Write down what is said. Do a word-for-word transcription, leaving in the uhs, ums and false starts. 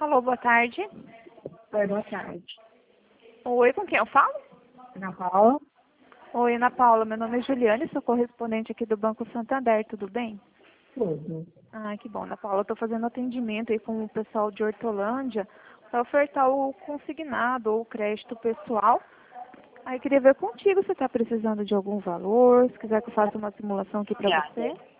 Alô, boa tarde. Oi, boa tarde. Oi, com quem eu falo? Ana Paula? Oi, Ana Paula. Meu nome é Juliane, sou correspondente aqui do Banco Santander, tudo bem? Tudo. Ah, que bom, Ana Paula. Estou fazendo atendimento aí com o pessoal de Hortolândia para ofertar o consignado ou o crédito pessoal. Aí queria ver contigo se está precisando de algum valor, se quiser que eu faça uma simulação aqui para Obrigada. você.